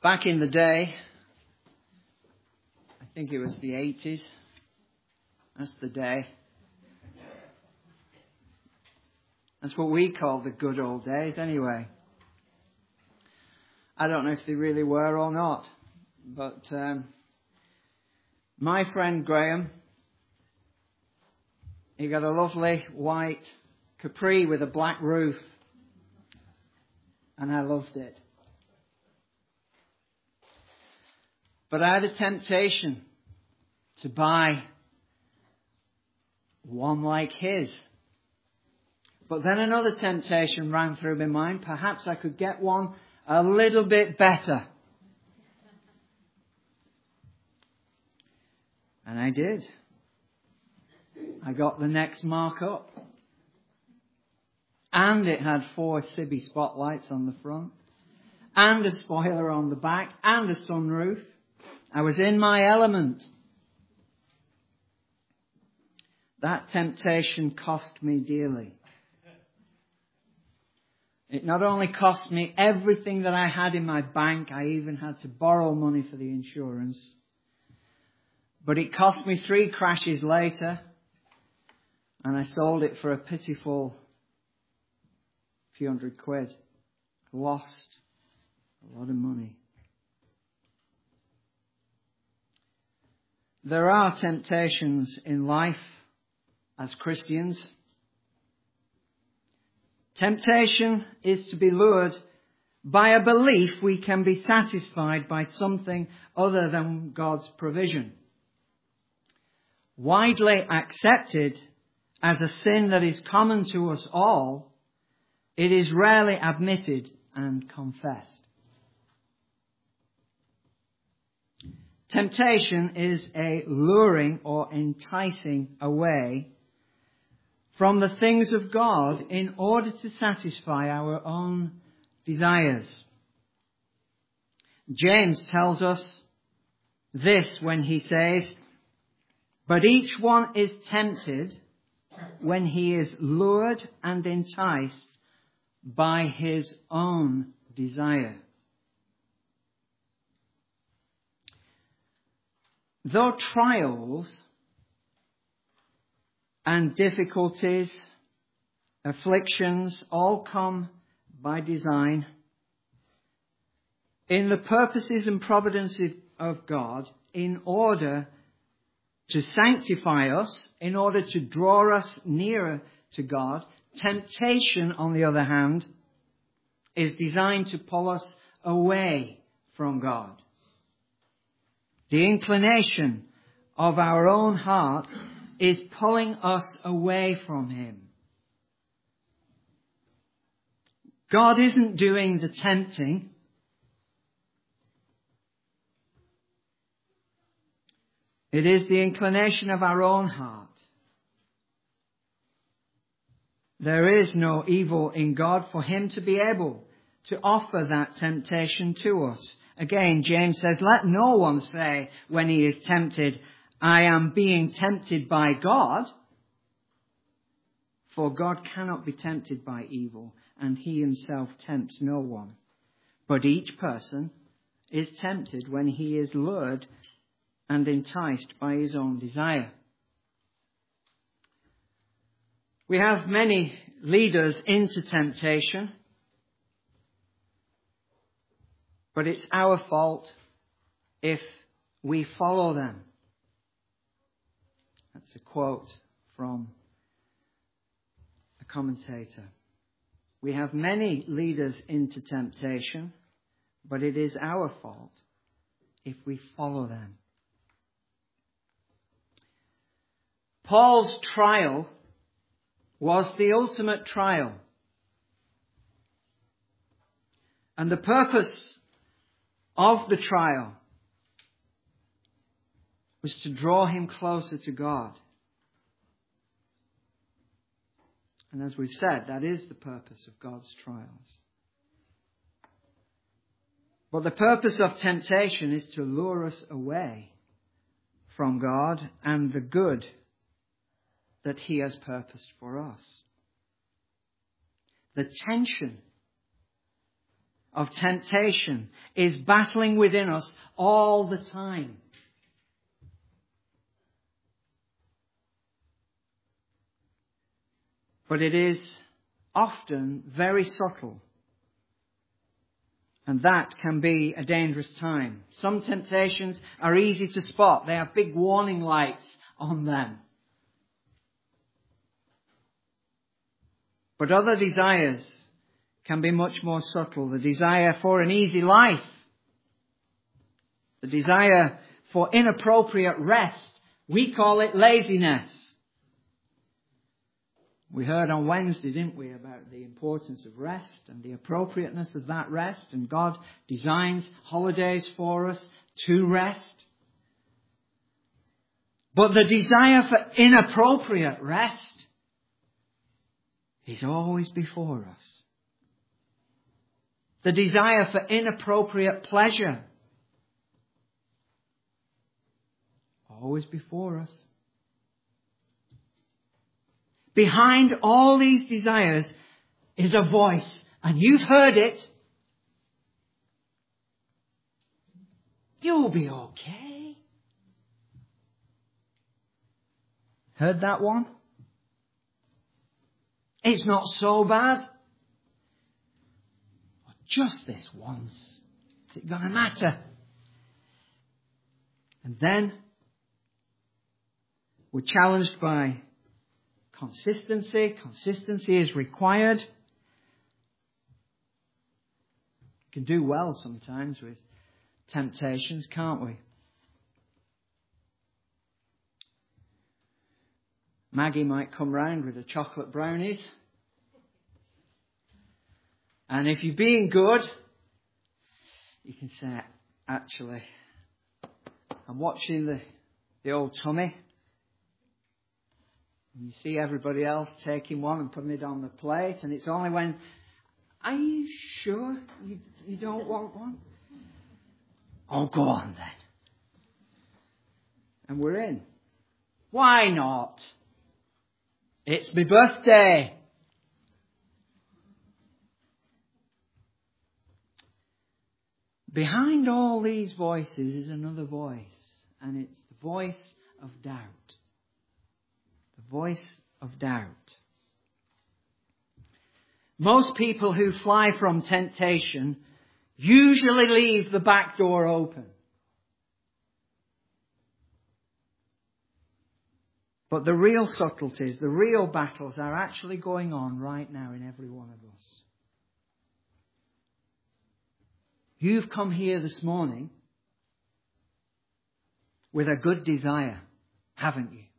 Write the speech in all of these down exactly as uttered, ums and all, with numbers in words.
Back in the day, I think it was the eighties, that's the day. That's what we call the good old days anyway. I don't know if they really were or not, but um, my friend Graham, he got a lovely white Capri with a black roof, and I loved it. But I had a temptation to buy one like his. But then another temptation ran through my mind. Perhaps I could get one a little bit better. And I did. I got the next mark up. And it had four Sibby spotlights on the front. And a spoiler on the back. And a sunroof. I was in my element. That temptation cost me dearly. It not only cost me everything that I had in my bank, I even had to borrow money for the insurance. But it cost me three crashes later, and I sold it for a pitiful few hundred quid. Lost a lot of money. There are temptations in life as Christians. Temptation is to be lured by a belief we can be satisfied by something other than God's provision. Widely accepted as a sin that is common to us all, it is rarely admitted and confessed. Temptation is a luring or enticing away from the things of God in order to satisfy our own desires. James tells us this when he says, "But each one is tempted when he is lured and enticed by his own desire." Though trials and difficulties, afflictions, all come by design, in the purposes and providence of God, in order to sanctify us, in order to draw us nearer to God, temptation, on the other hand, is designed to pull us away from God. The inclination of our own heart is pulling us away from Him. God isn't doing the tempting. It is the inclination of our own heart. There is no evil in God for Him to be able to offer that temptation to us. Again, James says, "Let no one say when he is tempted, I am being tempted by God. For God cannot be tempted by evil, and He Himself tempts no one. But each person is tempted when he is lured and enticed by his own desire." We have many leaders into temptation, but it's our fault if we follow them. That's a quote from a commentator. We have many leaders into temptation, but it is our fault if we follow them. Paul's trial was the ultimate trial. And the purpose of the trial was to draw him closer to God. And as we've said, that is the purpose of God's trials. But the purpose of temptation is to lure us away from God and the good that He has purposed for us. The tension of temptation is battling within us all the time. But it is often very subtle. And that can be a dangerous time. Some temptations are easy to spot. They have big warning lights on them. But other desires can be much more subtle. The desire for an easy life. The desire for inappropriate rest. We call it laziness. We heard on Wednesday, didn't we, about the importance of rest and the appropriateness of that rest. And God designs holidays for us to rest. But the desire for inappropriate rest is always before us. The desire for inappropriate pleasure, always before us. Behind all these desires is a voice, and you've heard it. You'll be okay. Heard that one? It's not so bad. Just this once. Is it going to matter? And then we're challenged by consistency. Consistency is required. We can do well sometimes with temptations, can't we? Maggie might come round with the chocolate brownies. And if you're being good, you can say, actually, I'm watching the, the old tummy. And you see everybody else taking one and putting it on the plate. And it's only when, are you sure you, you don't want one? Oh, go on then. And we're in. Why not? It's my birthday. Behind all these voices is another voice, and it's the voice of doubt. The voice of doubt. Most people who fly from temptation usually leave the back door open. But the real subtleties, the real battles are actually going on right now in every one of us. You've come here this morning with a good desire, haven't you?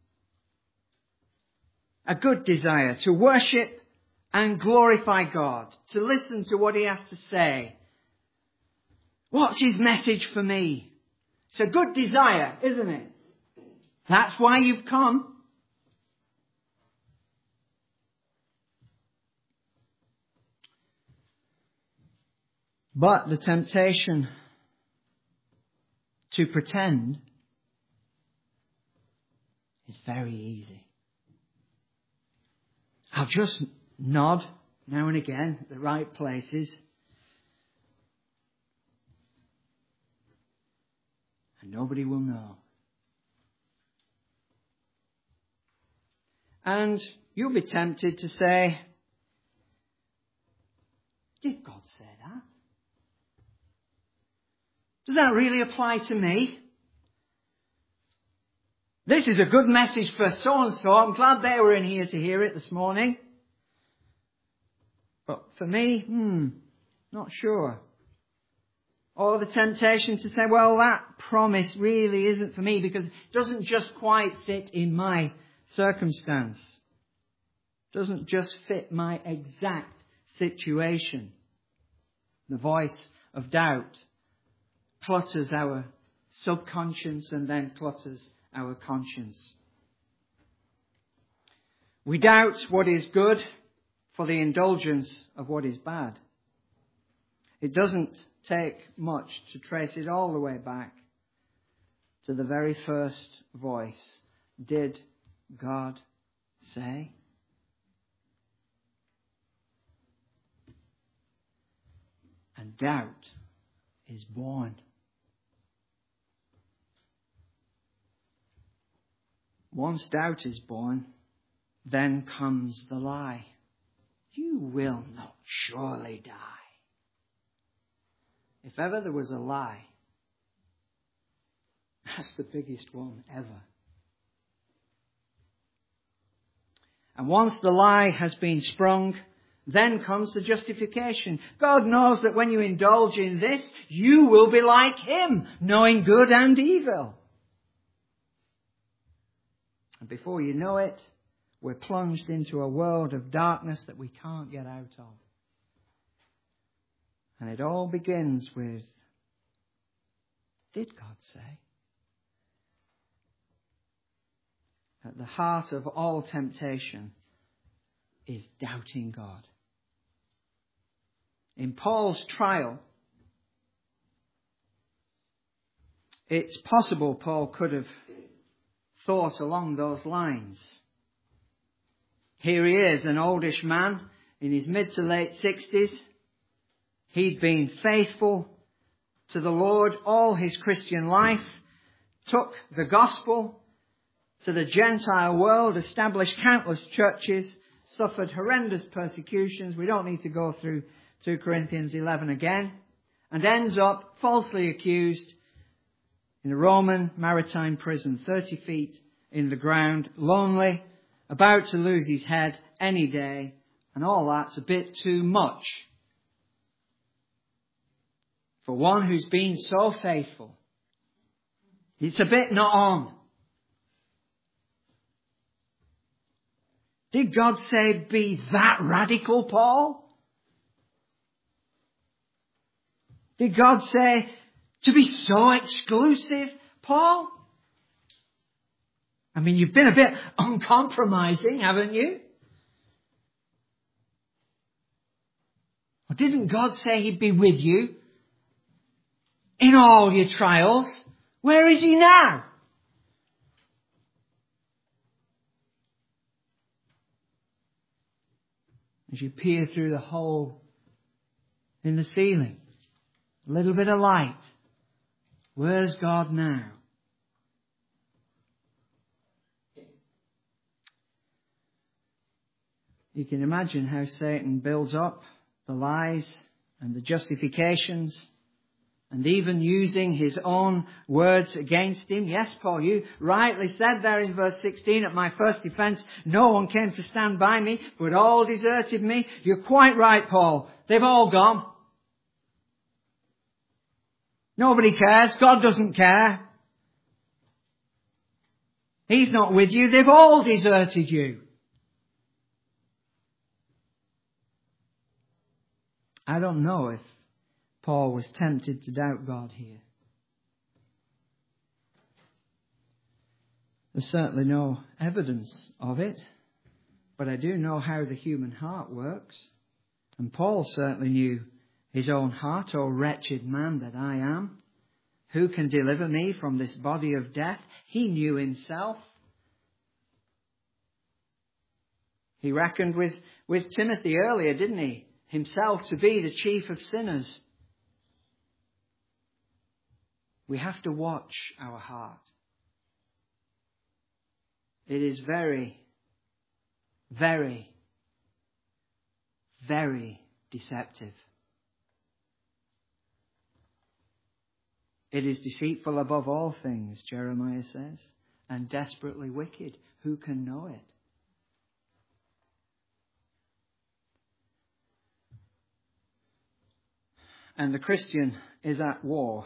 A good desire to worship and glorify God, to listen to what He has to say. What's His message for me? It's a good desire, isn't it? That's why you've come. But the temptation to pretend is very easy. I'll just nod now and again at the right places. And nobody will know. And you'll be tempted to say, did God say that? Does that really apply to me? This is a good message for so-and-so. I'm glad they were in here to hear it this morning. But for me, hmm, not sure. Or the temptation to say, well, that promise really isn't for me because it doesn't just quite fit in my circumstance. It doesn't just fit my exact situation. The voice of doubt clutters our subconscious and then clutters our conscience. We doubt what is good for the indulgence of what is bad. It doesn't take much to trace it all the way back to the very first voice. Did God say? And doubt is born. Once doubt is born, then comes the lie. You will not surely die. If ever there was a lie, that's the biggest one ever. And once the lie has been sprung, then comes the justification. God knows that when you indulge in this, you will be like Him, knowing good and evil. And before you know it, we're plunged into a world of darkness that we can't get out of. And it all begins with, did God say? At the heart of all temptation is doubting God. In Paul's trial, it's possible Paul could have thought along those lines. Here he is, an oldish man in his mid to late sixties. He'd been faithful to the Lord all his Christian life, took the gospel to the Gentile world, established countless churches, suffered horrendous persecutions. We don't need to go through two Corinthians eleven again. And ends up falsely accused in a Roman maritime prison, thirty feet in the ground, lonely, about to lose his head any day. And all that's a bit too much for one who's been so faithful. It's a bit not on. Did God say be that radical, Paul? Did God say to be so exclusive, Paul? I mean, you've been a bit uncompromising, haven't you? Or didn't God say He'd be with you in all your trials? Where is He now? As you peer through the hole in the ceiling, a little bit of light. Where's God now? You can imagine how Satan builds up the lies and the justifications, and even using his own words against him. Yes, Paul, you rightly said there in verse sixteen, at my first defence, no one came to stand by me, but all deserted me. You're quite right, Paul. They've all gone. Nobody cares. God doesn't care. He's not with you. They've all deserted you. I don't know if Paul was tempted to doubt God here. There's certainly no evidence of it, but I do know how the human heart works. And Paul certainly knew his own heart. "O wretched man that I am, who can deliver me from this body of death?" He knew himself. He reckoned with, with Timothy earlier, didn't he? Himself to be the chief of sinners. We have to watch our heart. It is very, very, very deceptive. It is deceitful above all things, Jeremiah says, and desperately wicked. Who can know it? And the Christian is at war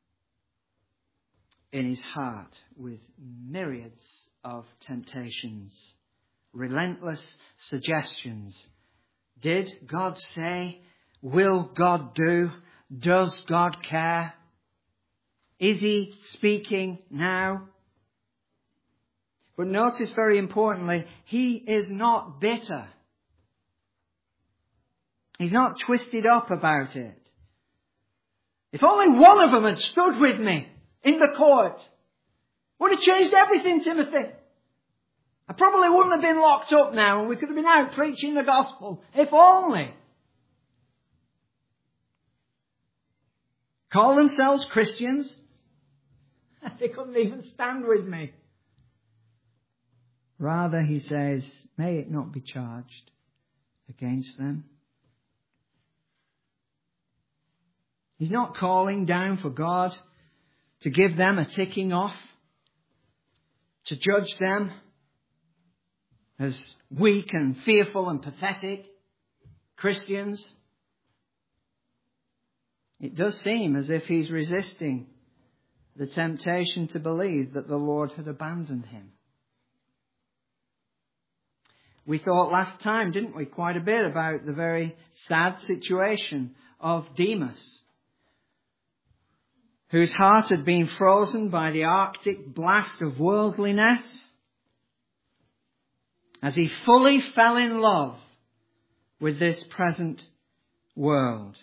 in his heart with myriads of temptations, relentless suggestions. Did God say? Will God do? Does God care? Is He speaking now? But notice very importantly, He is not bitter. He's not twisted up about it. If only one of them had stood with me in the court, would have changed everything, Timothy. I probably wouldn't have been locked up now and we could have been out preaching the gospel. If only. call themselves Christians. They couldn't even stand with me. Rather, he says, may it not be charged against them. He's not calling down for God to give them a ticking off, to judge them as weak and fearful and pathetic Christians. It does seem as if he's resisting the temptation to believe that the Lord had abandoned him. We thought last time, didn't we, quite a bit about the very sad situation of Demas, whose heart had been frozen by the Arctic blast of worldliness, as he fully fell in love with this present world.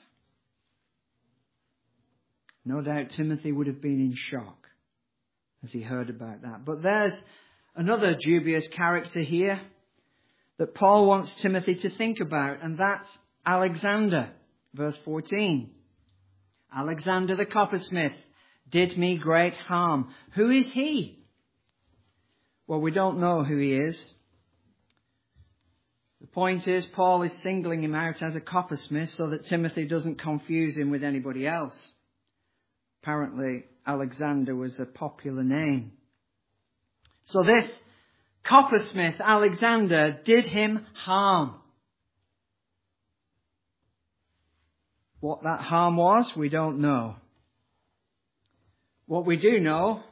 No doubt Timothy would have been in shock as he heard about that. But there's another dubious character here that Paul wants Timothy to think about, and that's Alexander. Verse fourteen. Alexander the coppersmith did me great harm. Who is he? Well, we don't know who he is. The point is, Paul is singling him out as a coppersmith so that Timothy doesn't confuse him with anybody else. Apparently, Alexander was a popular name. So this coppersmith, Alexander, did him harm. What that harm was, we don't know. What we do know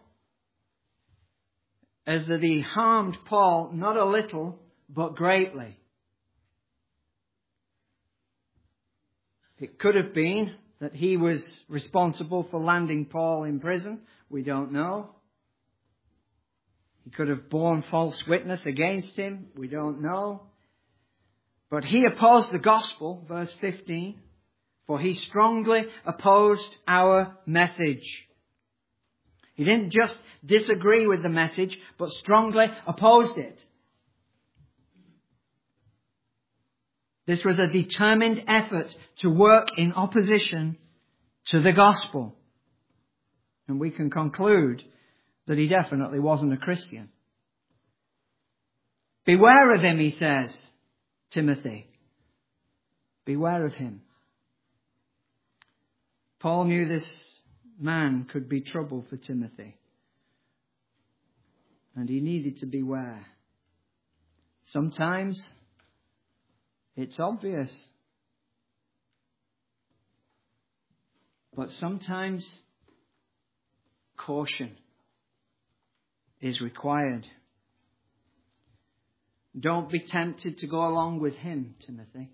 is that he harmed Paul not a little, but greatly. It could have been that he was responsible for landing Paul in prison. We don't know. He could have borne false witness against him. We don't know. But he opposed the gospel, verse fifteen, for he strongly opposed our message. He didn't just disagree with the message, but strongly opposed it. This was a determined effort to work in opposition to the gospel. And we can conclude that he definitely wasn't a Christian. Beware of him, he says, Timothy. Beware of him. Paul knew this man could be trouble for Timothy. And he needed to beware. Sometimes it's obvious. But sometimes caution is required. Don't be tempted to go along with him, Timothy.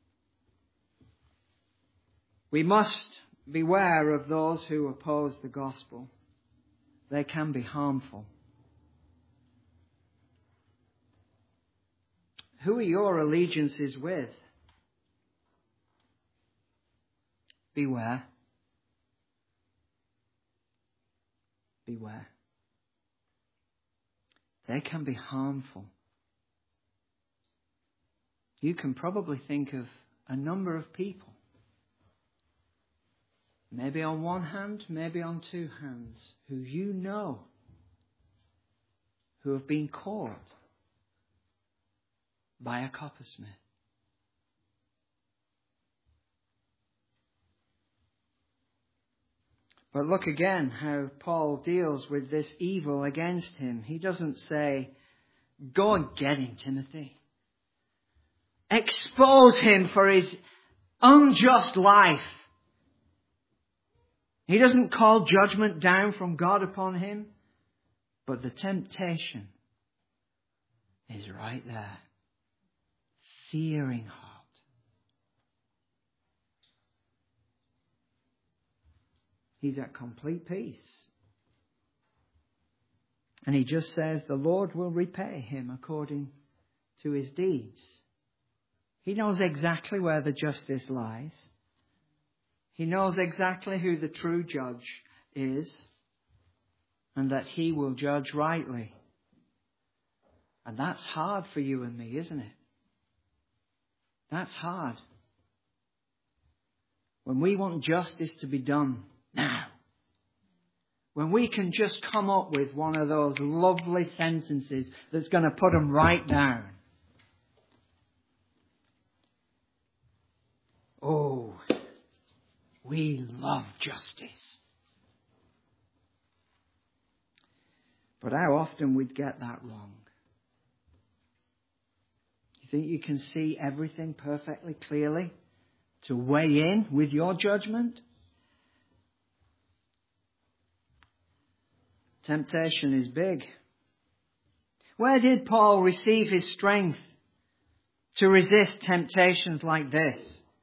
We must beware of those who oppose the gospel. They can be harmful. Who are your allegiances with? Beware. Beware. They can be harmful. You can probably think of a number of people. Maybe on one hand, maybe on two hands, who you know who have been caught by a coppersmith. But look again how Paul deals with this evil against him. He doesn't say, go and get him, Timothy. Expose him for his unjust life. He doesn't call judgment down from God upon him. But the temptation is right there. Searing hot. He's at complete peace. And he just says the Lord will repay him according to his deeds. He knows exactly where the justice lies. He knows exactly who the true judge is, and that he will judge rightly. And that's hard for you and me, isn't it? That's hard. When we want justice to be done now. When we can just come up with one of those lovely sentences that's going to put them right down. Oh, we love justice. But how often we'd get that wrong? You think you can see everything perfectly clearly to weigh in with your judgment? Temptation is big. Where did Paul receive his strength to resist temptations like this?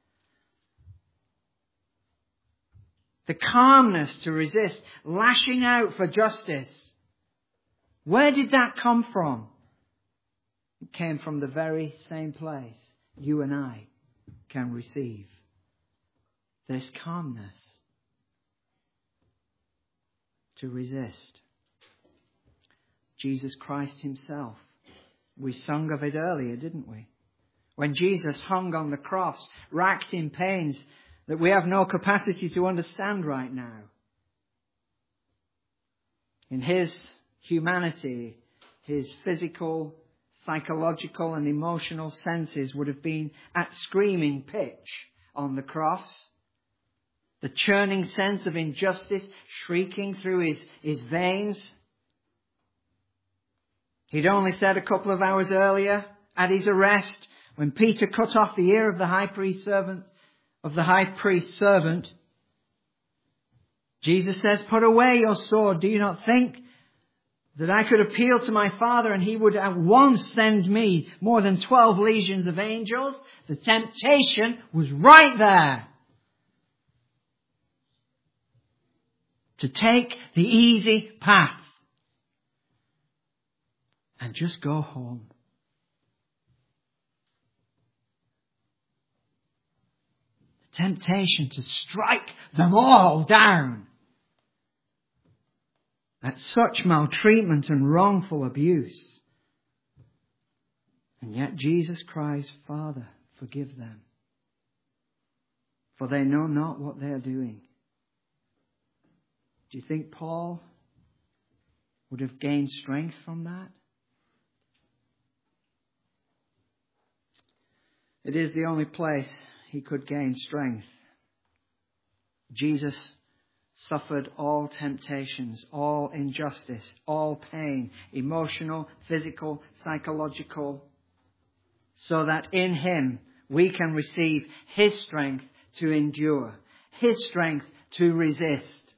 The calmness to resist, lashing out for justice. Where did that come from? It came from the very same place you and I can receive this calmness to resist. Jesus Christ himself. We sung of it earlier, didn't we? When Jesus hung on the cross, racked in pains that we have no capacity to understand right now. In his humanity, his physical, psychological and emotional senses would have been at screaming pitch on the cross. The churning sense of injustice shrieking through his, his veins. He'd only said a couple of hours earlier at his arrest, when Peter cut off the ear of the high priest servant, of the high priest's servant, Jesus says, "Put away your sword. Do you not think that I could appeal to my Father and he would at once send me more than twelve legions of angels?" The temptation was right there. To take the easy path and just go home. The temptation to strike them all down at such maltreatment and wrongful abuse. And yet Jesus cries, "Father, forgive them, for they know not what they are doing." Do you think Paul would have gained strength from that? It is the only place he could gain strength. Jesus suffered all temptations, all injustice, all pain, emotional, physical, psychological, so that in him we can receive his strength to endure, his strength to resist.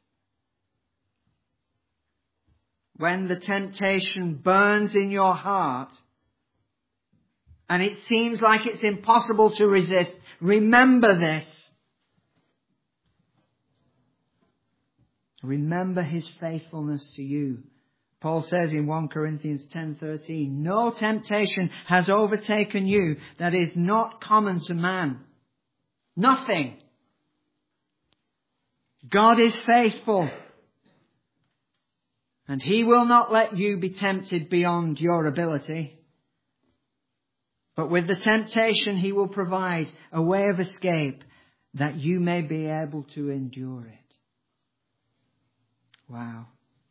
When the temptation burns in your heart, and it seems like it's impossible to resist, remember this. Remember his faithfulness to you. Paul says in First Corinthians ten thirteen, "No temptation has overtaken you that is not common to man." Nothing. God is faithful. And he will not let you be tempted beyond your ability. But with the temptation, he will provide a way of escape that you may be able to endure it. Wow.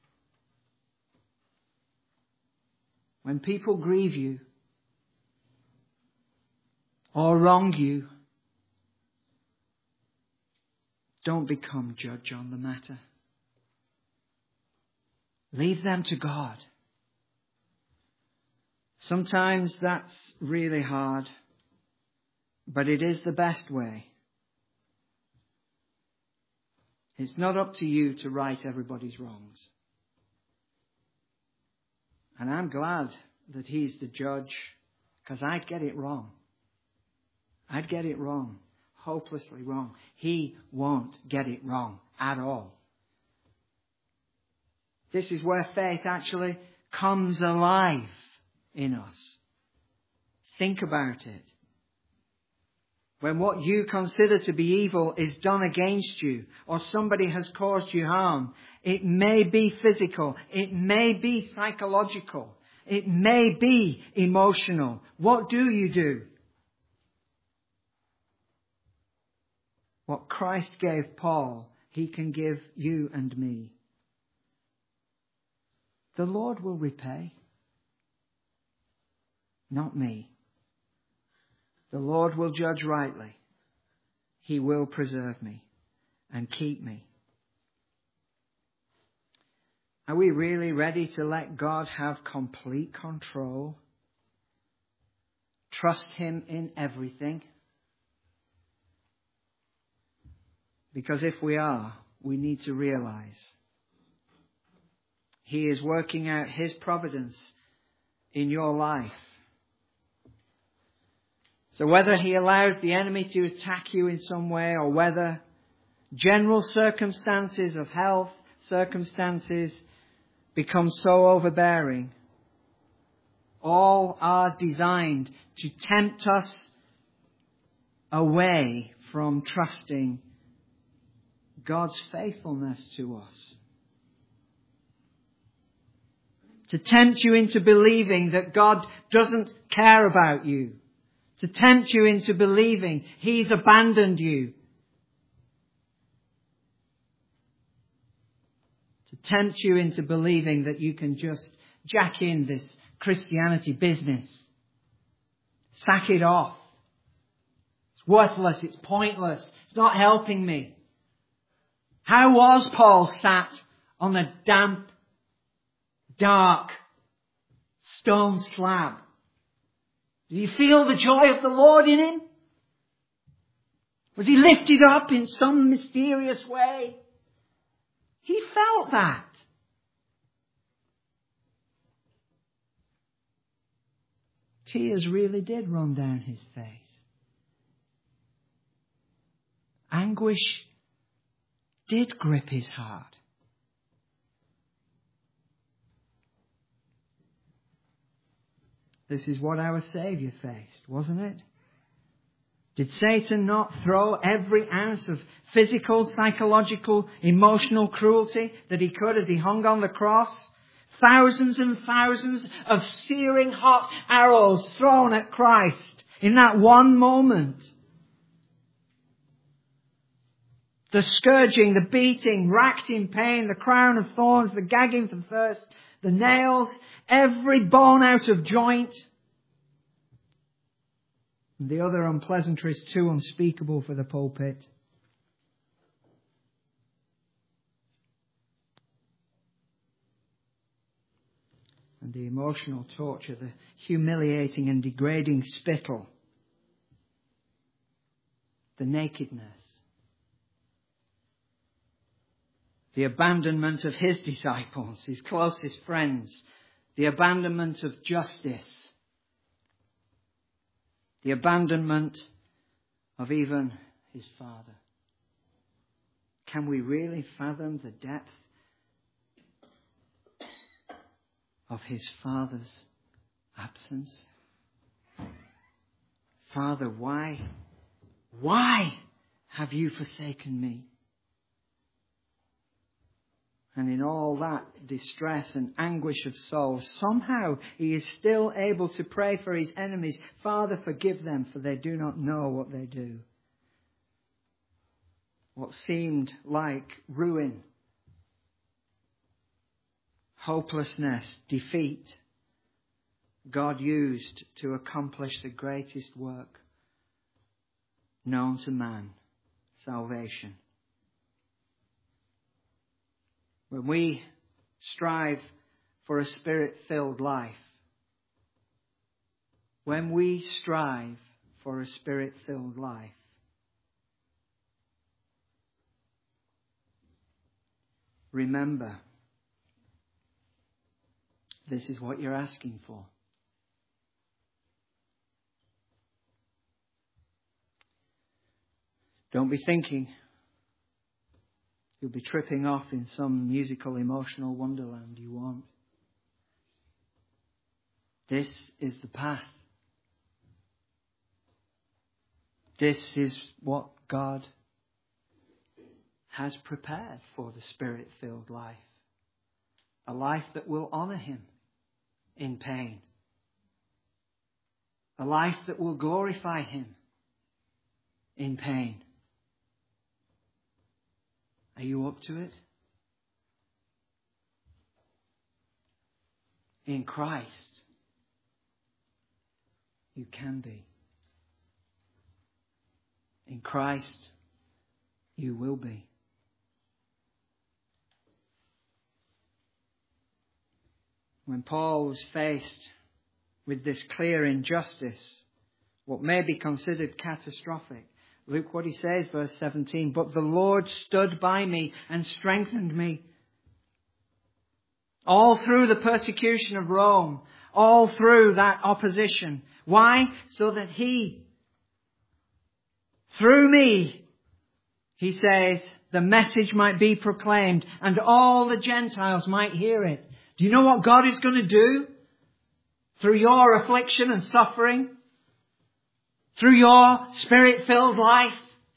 When people grieve you or wrong you, don't become judge on the matter. Leave them to God. Sometimes that's really hard, but it is the best way. It's not up to you to right everybody's wrongs. And I'm glad that he's the judge, because I'd get it wrong. I'd get it wrong, hopelessly wrong. He won't get it wrong at all. This is where faith actually comes alive in us. Think about it. When what you consider to be evil is done against you, or somebody has caused you harm, it may be physical, it may be psychological, it may be emotional. What do you do? What Christ gave Paul, He can give you and me. The Lord will repay. Not me. The Lord will judge rightly. He will preserve me and keep me. Are we really ready to let God have complete control? Trust Him in everything? Because if we are, we need to realize He is working out His providence in your life. So whether He allows the enemy to attack you in some way, or whether general circumstances of health, circumstances become so overbearing, all are designed to tempt us away from trusting God's faithfulness to us. To tempt you into believing that God doesn't care about you. To tempt you into believing He's abandoned you. To tempt you into believing that you can just jack in this Christianity business. Sack it off. It's worthless. It's pointless. It's not helping me. How was Paul sat on a damp, dark stone slab? Did he feel the joy of the Lord in him? Was he lifted up in some mysterious way? He felt that. Tears really did run down his face. Anguish did grip his heart. This is what our Saviour faced, wasn't it? Did Satan not throw every ounce of physical, psychological, emotional cruelty that he could as he hung on the cross? Thousands and thousands of searing hot arrows thrown at Christ in that one moment. The scourging, the beating, racked in pain, the crown of thorns, the gagging for thirst, the nails, every bone out of joint. And the other unpleasantries too unspeakable for the pulpit. And the emotional torture, the humiliating and degrading spittle. The nakedness. The abandonment of his disciples, his closest friends. The abandonment of justice. The abandonment of even his Father. Can we really fathom the depth of his Father's absence? Father, why, why have you forsaken me? And in all that distress and anguish of soul, somehow he is still able to pray for his enemies. Father, forgive them, for they do not know what they do. What seemed like ruin, hopelessness, defeat, God used to accomplish the greatest work known to man, salvation. When we strive for a Spirit-filled life, when we strive for a Spirit-filled life, remember, this is what you're asking for. Don't be thinking you'll be tripping off in some musical, emotional wonderland you won't. This is the path. This is what God has prepared for the Spirit-filled life. A life that will honour him in pain. A life that will glorify him in pain. Are you up to it? In Christ, you can be. In Christ, you will be. When Paul was faced with this clear injustice, what may be considered catastrophic, look what he says, verse seventeen. But the Lord stood by me and strengthened me. All through the persecution of Rome, all through that opposition. Why? So that he, through me, he says, the message might be proclaimed and all the Gentiles might hear it. Do you know what God is going to do? Through your affliction and suffering, through your Spirit-filled life.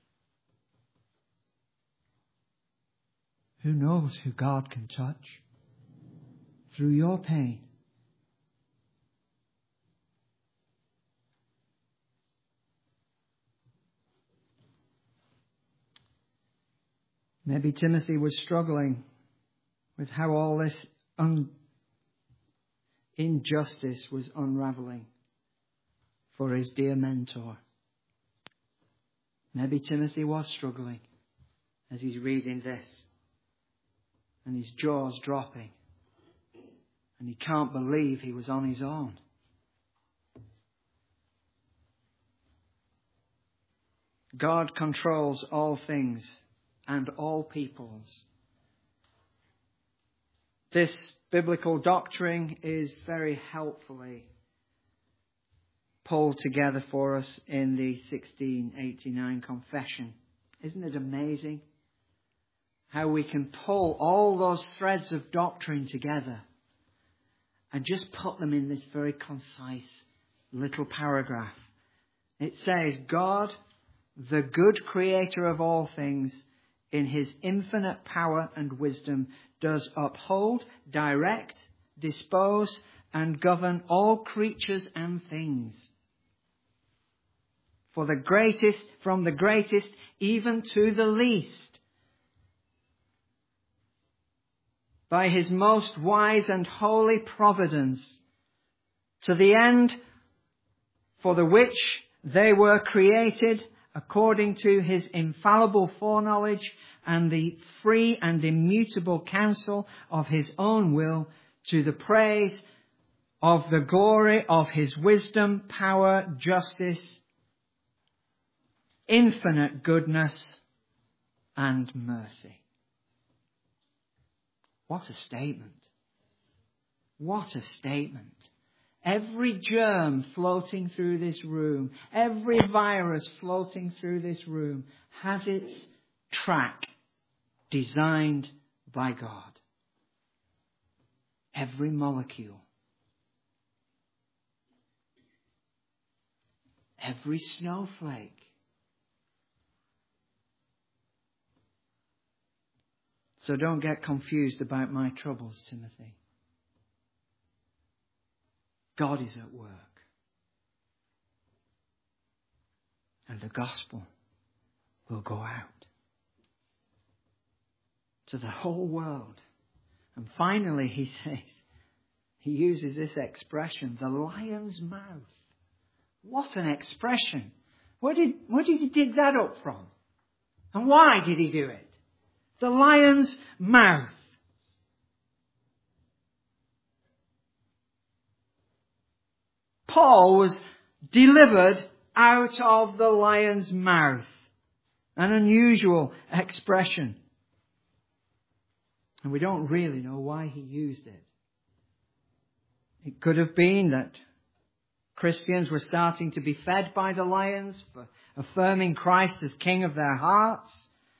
Who knows who God can touch? Through your pain. Maybe Timothy was struggling with how all this un- injustice was unraveling for his dear mentor. Maybe Timothy was struggling as he's reading this and his jaw's dropping and he can't believe he was on his own. God controls all things and all peoples. This biblical doctrine is very helpfully pulled together for us in the sixteen eighty-nine Confession. Isn't it amazing how we can pull all those threads of doctrine together and just put them in this very concise little paragraph? It says, God, the good creator of all things, in his infinite power and wisdom, does uphold, direct, dispose, and govern all creatures and things. For the greatest, from the greatest even to the least, by his most wise and holy providence, to the end for the which they were created, according to his infallible foreknowledge and the free and immutable counsel of his own will, to the praise of the glory of his wisdom, power, justice, infinite goodness, and mercy. What a statement. What a statement. Every germ floating through this room, every virus floating through this room has its track designed by God. Every molecule. Every snowflake. So don't get confused about my troubles, Timothy. God is at work. And the gospel will go out to the whole world. And finally, he says, he uses this expression, the lion's mouth. What an expression. Where did, where did he dig that up from? And why did he do it? The lion's mouth. Paul was delivered out of the lion's mouth. An unusual expression. And we don't really know why he used it. It could have been that Christians were starting to be fed by the lions for affirming Christ as king of their hearts.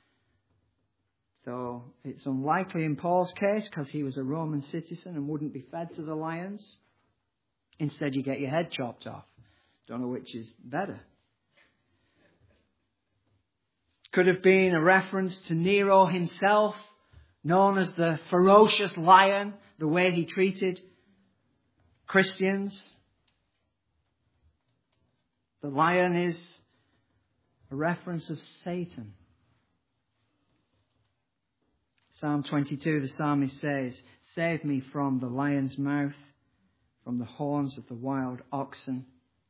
Though it's unlikely in Paul's case because he was a Roman citizen and wouldn't be fed to the lions. Instead, you get your head chopped off. Don't know which is better. Could have been a reference to Nero himself, known as the ferocious lion, the way he treated Christians. The lion is a reference of Satan. Psalm twenty-two, the psalmist says, "Save me from the lion's mouth, from the horns of the wild oxen."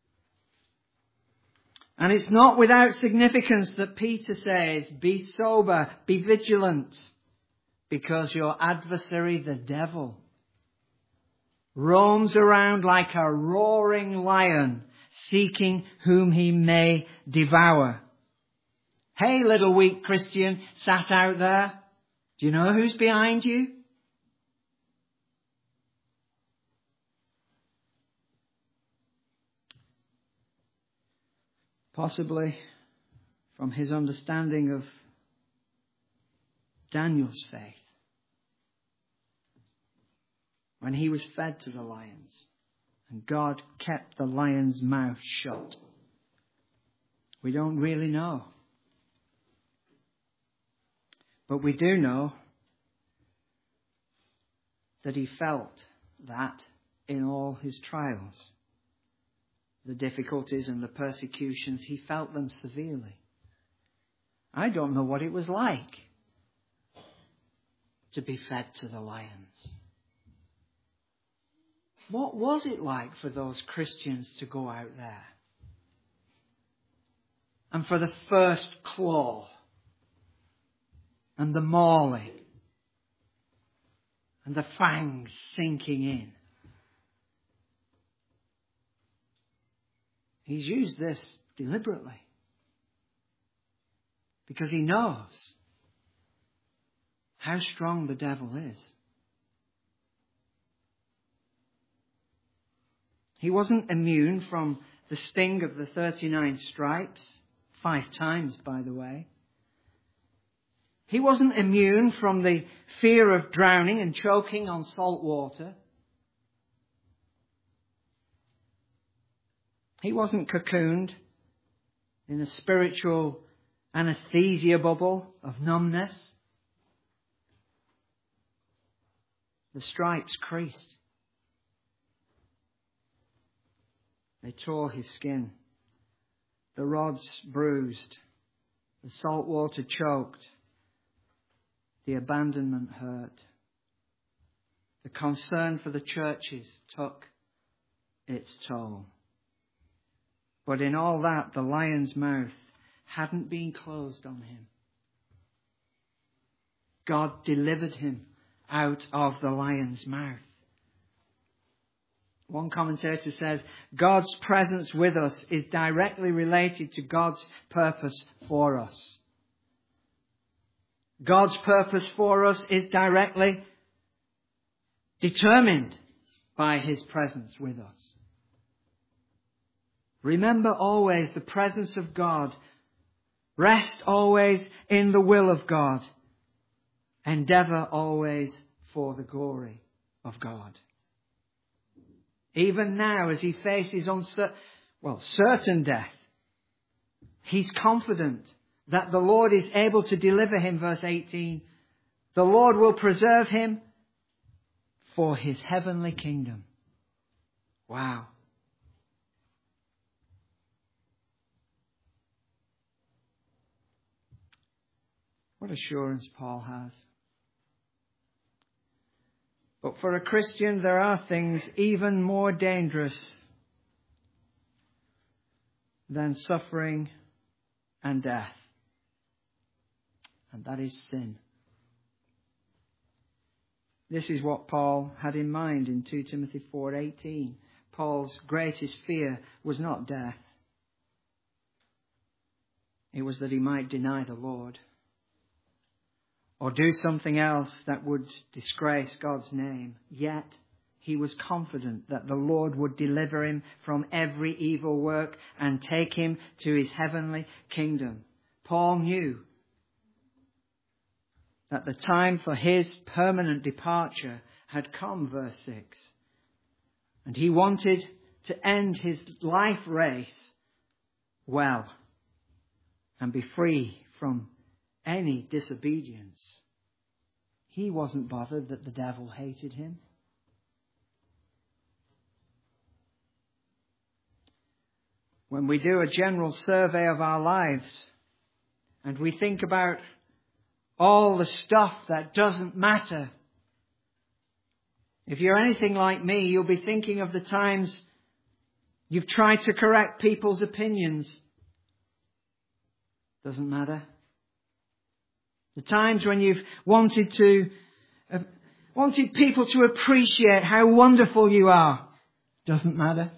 And it's not without significance that Peter says, "Be sober, be vigilant, because your adversary, the devil, roams around like a roaring lion, seeking whom he may devour." Hey, little weak Christian sat out there. Do you know who's behind you? Possibly from his understanding of Daniel's faith, when he was fed to the lions and God kept the lion's mouth shut. We don't really know. But we do know that he felt that in all his trials, the difficulties and the persecutions, he felt them severely. I don't know what it was like to be fed to the lions. What was it like for those Christians to go out there and for the first claw and the mauling and the fangs sinking in? He's used this deliberately because he knows how strong the devil is. He wasn't immune from the sting of the thirty-nine stripes, five times, by the way. He wasn't immune from the fear of drowning and choking on salt water. He wasn't cocooned in a spiritual anesthesia bubble of numbness. The stripes creased. They tore his skin. The rods bruised. The salt water choked. The abandonment hurt. The concern for the churches took its toll. But in all that, the lion's mouth hadn't been closed on him. God delivered him out of the lion's mouth. One commentator says, God's presence with us is directly related to God's purpose for us. God's purpose for us is directly determined by his presence with us. Remember always the presence of God. Rest always in the will of God. Endeavour always for the glory of God. Even now, as he faces uncertain, well, certain death, he's confident that the Lord is able to deliver him, verse eighteen. The Lord will preserve him for his heavenly kingdom. Wow. What assurance Paul has. But for a Christian, there are things even more dangerous than suffering and death. And that is sin. This is what Paul had in mind in two Timothy four eighteen. Paul's greatest fear was not death. It was that he might deny the Lord, or do something else that would disgrace God's name. Yet he was confident that the Lord would deliver him from every evil work and take him to his heavenly kingdom. Paul knew that the time for his permanent departure had come, verse six. And he wanted to end his life race well and be free from any disobedience. He wasn't bothered that the devil hated him. When we do a general survey of our lives and we think about all the stuff that doesn't matter. If you're anything like me, you'll be thinking of the times you've tried to correct people's opinions. Doesn't matter. The times when you've wanted to, uh, wanted people to appreciate how wonderful you are. Doesn't matter.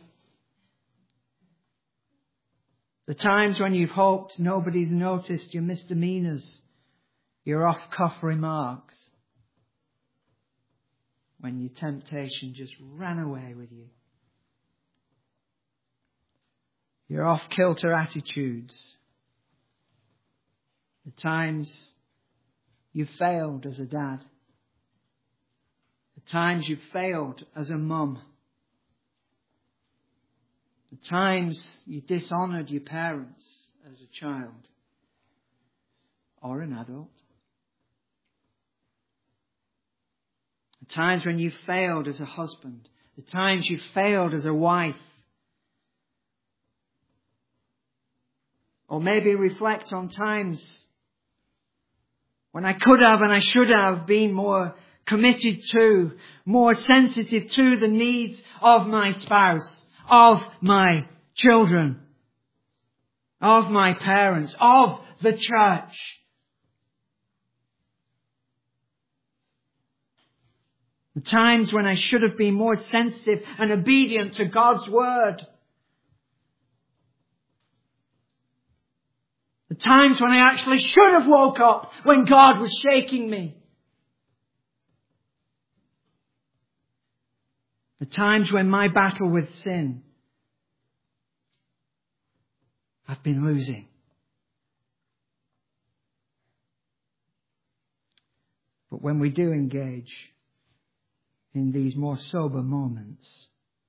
The times when you've hoped nobody's noticed your misdemeanors, your off-cuff remarks. When your temptation just ran away with you. Your off-kilter attitudes. The times you failed as a dad. The times you failed as a mum. The times you dishonoured your parents as a child or an adult. The times when you failed as a husband. The times you failed as a wife. Or maybe reflect on times when I could have and I should have been more committed to, more sensitive to the needs of my spouse, of my children, of my parents, of the church. The times when I should have been more sensitive and obedient to God's word. The times when I actually should have woke up when God was shaking me. The times when my battle with sin I've been losing. But when we do engage in these more sober moments,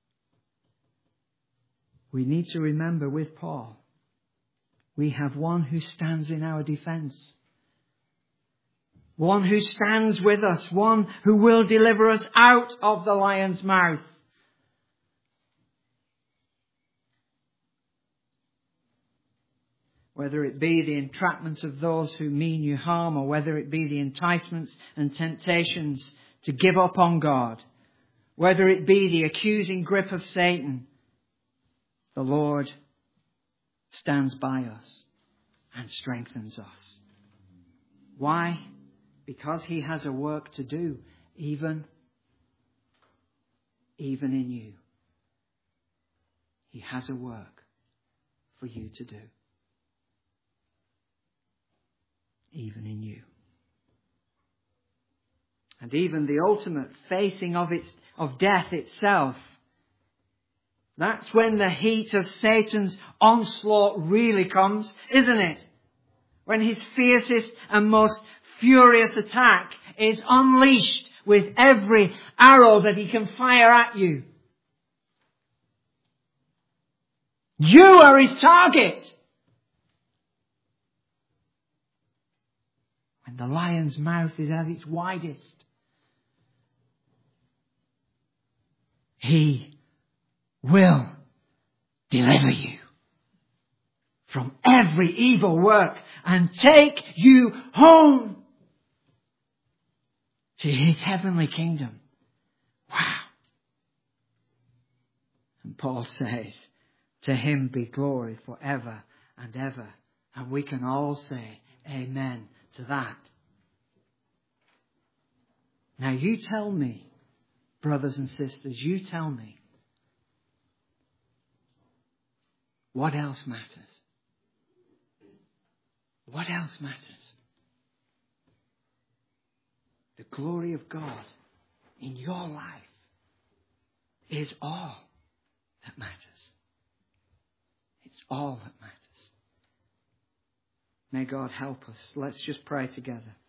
we need to remember with Paul, we have one who stands in our defense. One who stands with us. One who will deliver us out of the lion's mouth. Whether it be the entrapments of those who mean you harm, or whether it be the enticements and temptations to give up on God, whether it be the accusing grip of Satan, the Lord stands by us and strengthens us. Why? Because He has a work to do, even, even in you. He has a work for you to do. Even in you. And even the ultimate facing of its, of death itself. That's when the heat of Satan's onslaught really comes, isn't it? When his fiercest and most furious attack is unleashed with every arrow that he can fire at you. You are his target. When the lion's mouth is at its widest, he will deliver you from every evil work and take you home to his heavenly kingdom. Wow. And Paul says, to him be glory forever and ever. And we can all say amen to that. Now you tell me, brothers and sisters, you tell me, what else matters? What else matters? The glory of God in your life is all that matters. It's all that matters. May God help us. Let's just pray together.